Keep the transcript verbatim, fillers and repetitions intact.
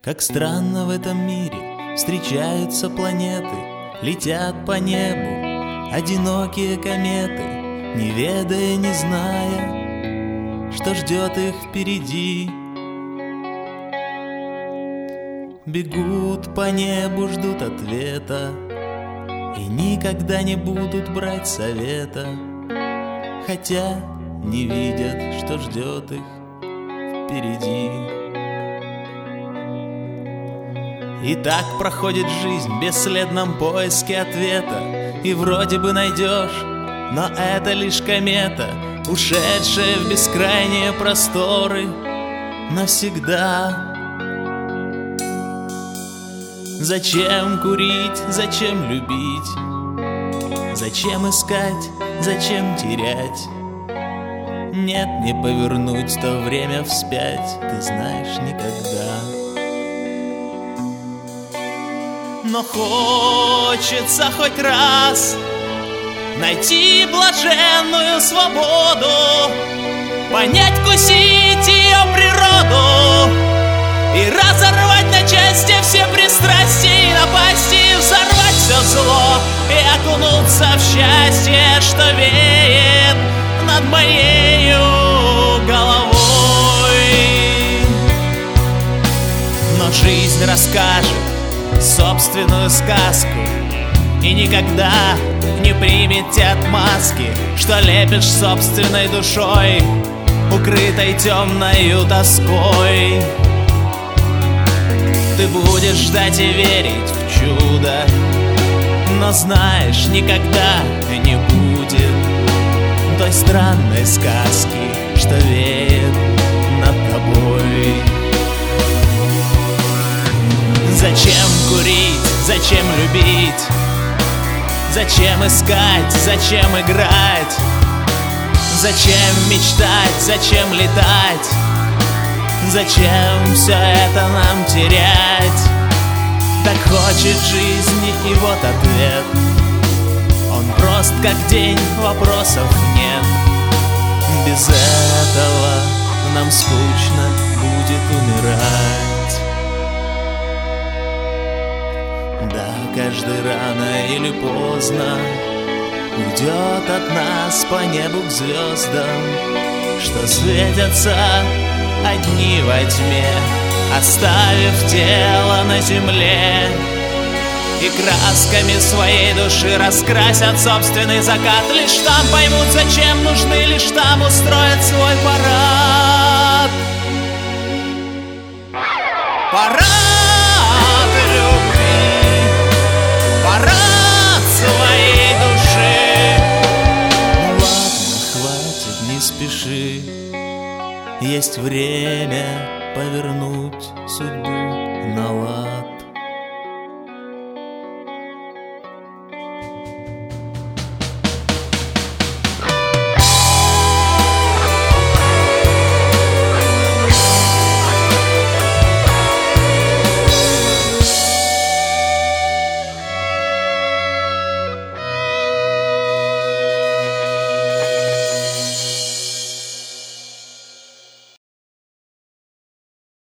Как странно в этом мире встречаются планеты, летят по небу одинокие кометы, не ведая, не зная, что ждет их впереди. Бегут по небу, ждут ответа и никогда не будут брать совета, хотя не видят, что ждет их впереди. И так проходит жизнь в бесследном поиске ответа, и вроде бы найдешь, но это лишь комета, ушедшая в бескрайние просторы навсегда. Зачем курить, зачем любить, зачем искать, зачем терять? Нет, не повернуть то время вспять, ты знаешь, никогда. Но хочется хоть раз найти блаженную свободу, понять, вкусить ее природу и разорвать на части все пристрастия и напасти, взорвать все зло и окунуться в счастье, что веет над моею головой. Но жизнь расскажет собственную сказку и никогда не примет те отмазки, что лепишь собственной душой, укрытой темною тоской. Ты будешь ждать и верить в чудо, но знаешь, никогда не будет той странной сказки, что веет над тобой. Зачем курить, зачем любить, зачем искать, зачем играть, зачем мечтать, зачем летать, зачем все это нам терять? Так хочет жизни, и вот ответ. Он прост как день, вопросов нет. Без этого нам скучно будет умирать. Да, каждый рано или поздно уйдет от нас по небу к звездам, что светятся одни во тьме, оставив тело на земле. И красками своей души раскрасят собственный закат. Лишь там поймут, зачем нужны, лишь там устроят свой парад. Парад любви, парад своей души. Ну ладно, хватит, не спеши, есть время повернуть судьбу на лад.